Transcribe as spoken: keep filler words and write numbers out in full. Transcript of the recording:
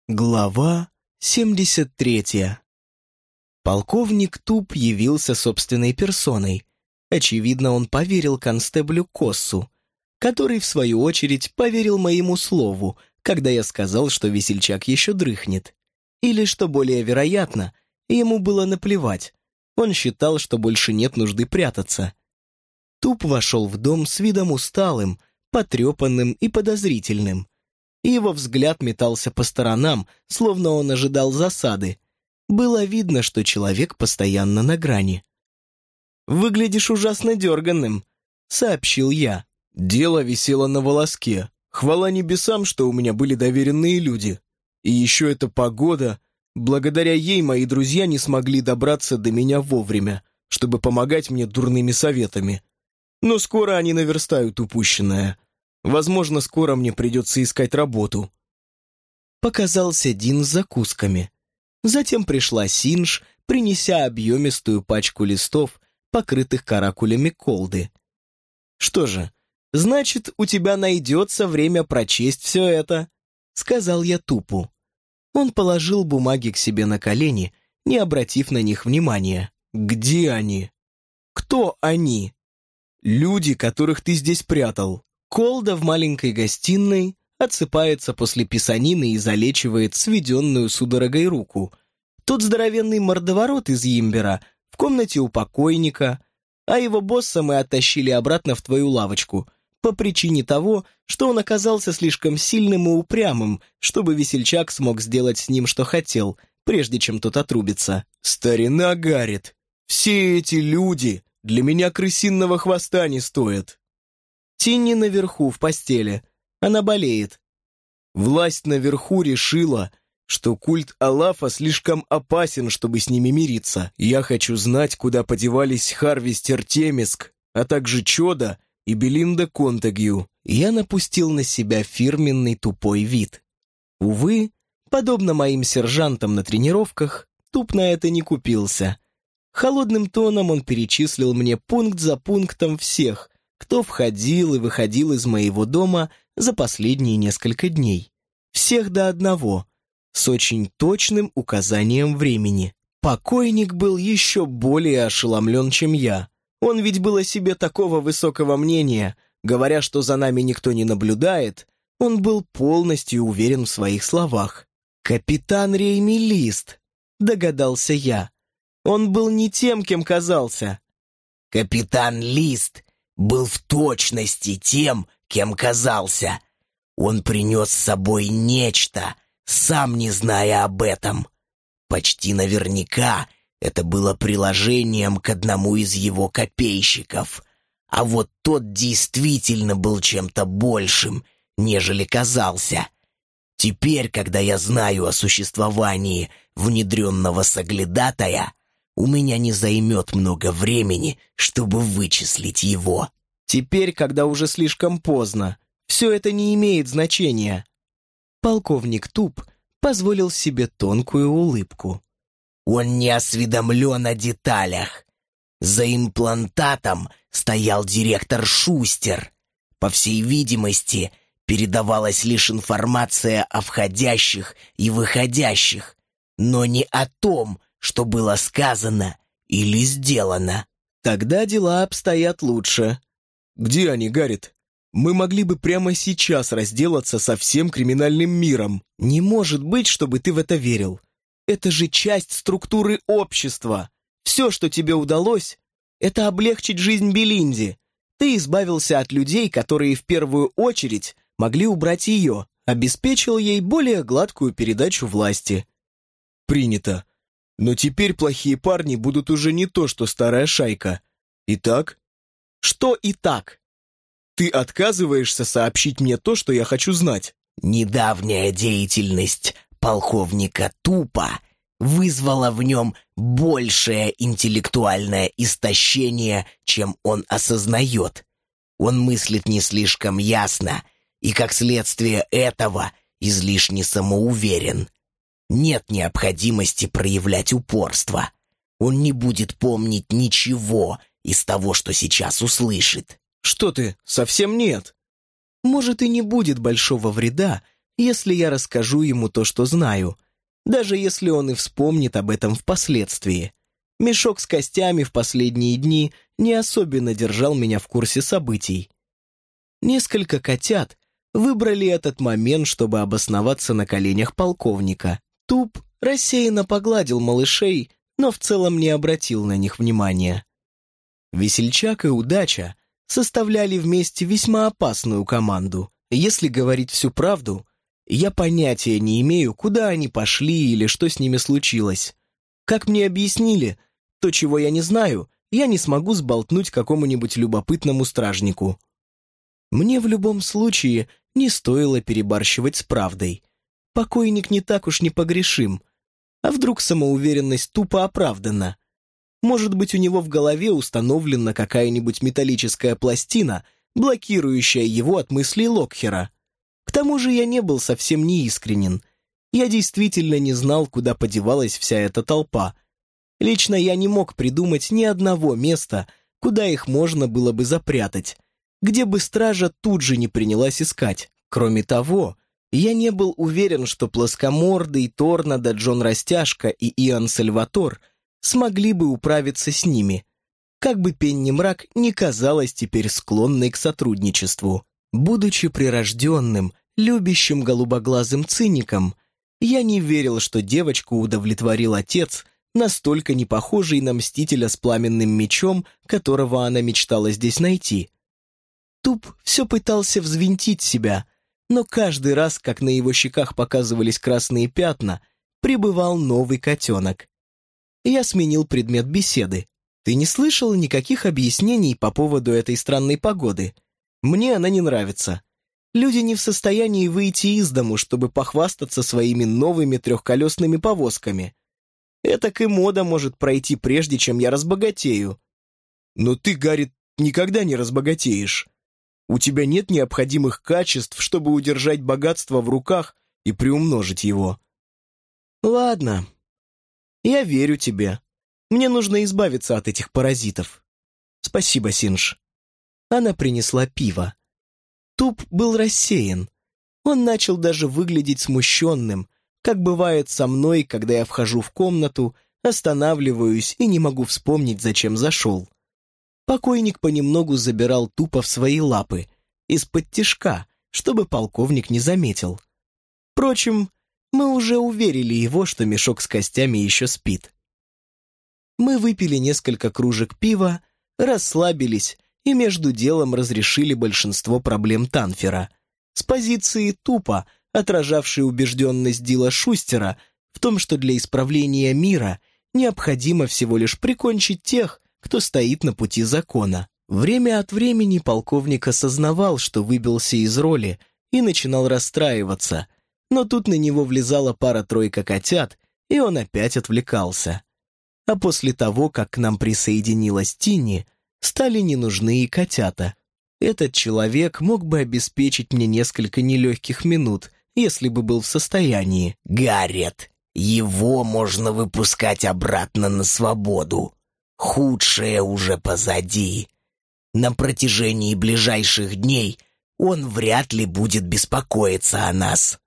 Глава семьдесят третья. Полковник Туп явился собственной персоной. Очевидно, он поверил констеблю Коссу, который, в свою очередь, поверил моему слову, когда я сказал, что весельчак еще дрыхнет. Или, что более вероятно, ему было наплевать. Он считал, что больше нет нужды прятаться. Туп вошел в дом с видом усталым, потрепанным и подозрительным. Его взгляд метался по сторонам, словно он ожидал засады. Было видно, что человек постоянно на грани. «Выглядишь ужасно дерганным», — сообщил я. Дело висело на волоске. Хвала небесам, что у меня были доверенные люди. И еще эта погода. Благодаря ей мои друзья не смогли добраться до меня вовремя, чтобы помогать мне дурными советами. Но скоро они наверстают упущенное. Возможно, скоро мне придется искать работу. Показался Дин с закусками. Затем пришла Синж, принеся объемистую пачку листов, покрытых каракулями колды. «Что же, значит, у тебя найдется время прочесть все это», — сказал я Тупу. Он положил бумаги к себе на колени, не обратив на них внимания. «Где они? Кто они? Люди, которых ты здесь прятал». Колда в маленькой гостиной отсыпается после писанины и залечивает сведенную судорогой руку. Тут здоровенный мордоворот из Йимбера в комнате у покойника, а его босса мы оттащили обратно в твою лавочку по причине того, что он оказался слишком сильным и упрямым, чтобы весельчак смог сделать с ним, что хотел, прежде чем тот отрубится. «Старина Гаррет, все эти люди для меня крысиного хвоста не стоят». Тинни наверху, в постели. Она болеет. Власть наверху решила, что культ Алафа слишком опасен, чтобы с ними мириться. Я хочу знать, куда подевались Харвестер Темиск, а также Чода и Белинда Контагью. Я напустил на себя фирменный тупой вид. Увы, подобно моим сержантам на тренировках, Туп на это не купился. Холодным тоном он перечислил мне пункт за пунктом всех, кто входил и выходил из моего дома за последние несколько дней. Всех до одного, с очень точным указанием времени. Покойник был еще более ошеломлен, чем я. Он ведь был о себе такого высокого мнения, говоря, что за нами никто не наблюдает, он был полностью уверен в своих словах. «Капитан Рейми Лист», — догадался я. Он был не тем, кем казался. «Капитан Лист был в точности тем, кем казался. Он принес с собой нечто, сам не зная об этом. Почти наверняка это было приложением к одному из его копейщиков. А вот тот действительно был чем-то большим, нежели казался. Теперь, когда я знаю о существовании внедренного соглядатая, у меня не займет много времени, чтобы вычислить его». Теперь, когда уже слишком поздно, все это не имеет значения. Полковник Туп позволил себе тонкую улыбку. Он не осведомлен о деталях. За имплантатом стоял директор Шустер. По всей видимости, передавалась лишь информация о входящих и выходящих, но не о том, что было сказано или сделано. Тогда дела обстоят лучше. «Где они, Гаррет? Мы могли бы прямо сейчас разделаться со всем криминальным миром». «Не может быть, чтобы ты в это верил. Это же часть структуры общества. Все, что тебе удалось, это облегчить жизнь Белинде. Ты избавился от людей, которые в первую очередь могли убрать ее, обеспечил ей более гладкую передачу власти». «Принято. Но теперь плохие парни будут уже не то, что старая шайка. Итак?» «Что и так?» «Ты отказываешься сообщить мне то, что я хочу знать?» Недавняя деятельность полковника Тупа вызвала в нем большее интеллектуальное истощение, чем он осознает. Он мыслит не слишком ясно и, как следствие этого, излишне самоуверен. Нет необходимости проявлять упорство. Он не будет помнить ничего из того, что сейчас услышит. «Что ты, совсем нет?» «Может, и не будет большого вреда, если я расскажу ему то, что знаю, даже если он и вспомнит об этом впоследствии. Мешок с костями в последние дни не особенно держал меня в курсе событий. Несколько котят выбрали этот момент, чтобы обосноваться на коленях полковника. Туп рассеянно погладил малышей, но в целом не обратил на них внимания. Весельчак и Удача составляли вместе весьма опасную команду. Если говорить всю правду, я понятия не имею, куда они пошли или что с ними случилось. Как мне объяснили, то, чего я не знаю, я не смогу сболтнуть какому-нибудь любопытному стражнику. Мне в любом случае не стоило перебарщивать с правдой. Покойник не так уж непогрешим. А вдруг самоуверенность тупо оправдана? Может быть, у него в голове установлена какая-нибудь металлическая пластина, блокирующая его от мыслей Локхера. К тому же я не был совсем неискренен. Я действительно не знал, куда подевалась вся эта толпа. Лично я не мог придумать ни одного места, куда их можно было бы запрятать, где бы стража тут же не принялась искать. Кроме того, я не был уверен, что Плоскомордый, Торнадо, Джон Растяжка и Иоанн Сальватор смогли бы управиться с ними, как бы Пенни Мрак не казалась теперь склонной к сотрудничеству. Будучи прирожденным, любящим голубоглазым циником, я не верил, что девочку удовлетворил отец, настолько не похожий на мстителя с пламенным мечом, которого она мечтала здесь найти. Туп все пытался взвинтить себя, но каждый раз, как на его щеках показывались красные пятна, прибывал новый котенок. Я сменил предмет беседы. «Ты не слышал никаких объяснений по поводу этой странной погоды? Мне она не нравится. Люди не в состоянии выйти из дому, чтобы похвастаться своими новыми трехколесными повозками. Этак и мода может пройти, прежде чем я разбогатею». «Но ты, Гарри, никогда не разбогатеешь. У тебя нет необходимых качеств, чтобы удержать богатство в руках и приумножить его». «Ладно, я верю тебе. Мне нужно избавиться от этих паразитов. Спасибо, Синж». Она принесла пиво. Туп был рассеян. Он начал даже выглядеть смущенным, как бывает со мной, когда я вхожу в комнату, останавливаюсь и не могу вспомнить, зачем зашел. Покойник понемногу забирал Тупа в свои лапы, из-под тишка, чтобы полковник не заметил. Впрочем, мы уже уверили его, что мешок с костями еще спит. Мы выпили несколько кружек пива, расслабились и между делом разрешили большинство проблем Танфера. С позиции Тупа, отражавшей убежденность Дила Шустера в том, что для исправления мира необходимо всего лишь прикончить тех, кто стоит на пути закона. Время от времени полковник осознавал, что выбился из роли, и начинал расстраиваться, но тут на него влезала пара-тройка котят, и он опять отвлекался. А после того, как к нам присоединилась Тинни, стали не нужны и котята. Этот человек мог бы обеспечить мне несколько нелегких минут, если бы был в состоянии. «Гаррет, его можно выпускать обратно на свободу. Худшее уже позади. На протяжении ближайших дней он вряд ли будет беспокоиться о нас».